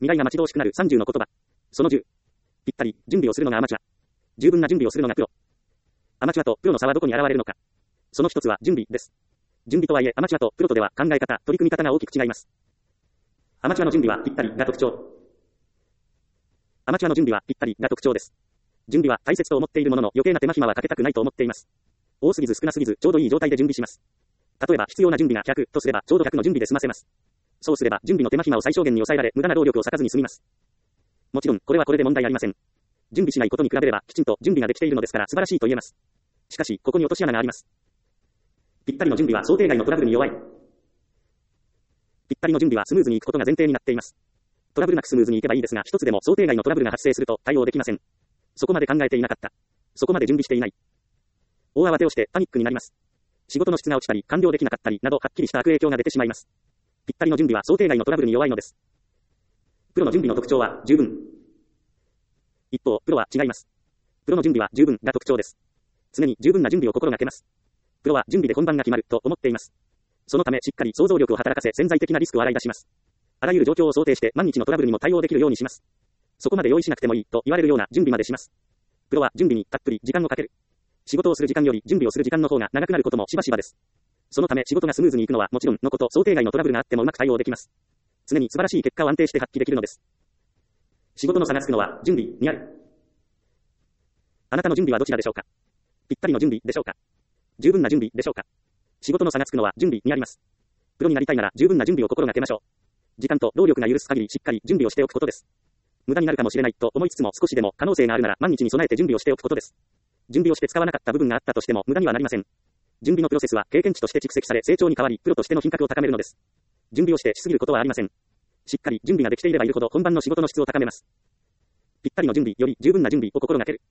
未来が待ち遠しくなる30の言葉。その10。ぴったり、準備をするのがアマチュア。十分な準備をするのがプロ。アマチュアとプロの差はどこに現れるのか。その一つは準備です。準備とはいえ、アマチュアとプロとでは考え方、取り組み方が大きく違います。アマチュアの準備はぴったりが特徴。アマチュアの準備はぴったりが特徴です。準備は大切と思っているものの余計な手間暇はかけたくないと思っています。多すぎず少なすぎずちょうどいい状態で準備します。例えば必要な準備が100とすればちょうど100の準備で済ませます。そうすれば準備の手間暇を最小限に抑えられ無駄な労力を割かずに済みます。もちろんこれはこれで問題ありません。準備しないことに比べればきちんと準備ができているのですから素晴らしいと言えます。しかしここに落とし穴があります。ぴったりの準備は想定外のトラブルに弱い。ぴったりの準備はスムーズにいくことが前提になっています。トラブルなくスムーズにいけばいいですが、一つでも想定外のトラブルが発生すると対応できません。そこまで考えていなかった。そこまで準備していない。大慌てをしてパニックになります。仕事の質が落ちたり、完了できなかったりなどはっきりした悪影響が出てしまいます。ぴったりの準備は想定外のトラブルに弱いのです。プロの準備の特徴は十分。一方、プロは違います。プロの準備は十分が特徴です。常に十分な準備を心がけます。プロは準備で本番が決まると思っています。そのためしっかり想像力を働かせ潜在的なリスクを洗い出します。あらゆる状況を想定して万日のトラブルにも対応できるようにします。そこまで用意しなくてもいいと言われるような準備までします。プロは準備にたっぷり時間をかける。仕事をする時間より準備をする時間の方が長くなることもしばしばです。そのため仕事がスムーズにいくのはもちろんのこと、想定外のトラブルがあってもうまく対応できます。常に素晴らしい結果を安定して発揮できるのです。仕事の差がつくのは準備にある。あなたの準備はどちらでしょうか。ぴったりの準備でしょうか。十分な準備でしょうか。仕事の差がつくのは準備にあります。プロになりたいなら十分な準備を心がけましょう。時間と労力が許す限りしっかり準備をしておくことです。無駄になるかもしれないと思いつつも少しでも可能性があるなら毎日に備えて準備をしておくことです。準備をして使わなかった部分があったとしても無駄にはなりません。準備のプロセスは経験値として蓄積され成長に変わりプロとしての品格を高めるのです。準備をしてしすぎることはありません。しっかり準備ができていればいるほど本番の仕事の質を高めます。ぴったりの準備より十分な準備を心がける。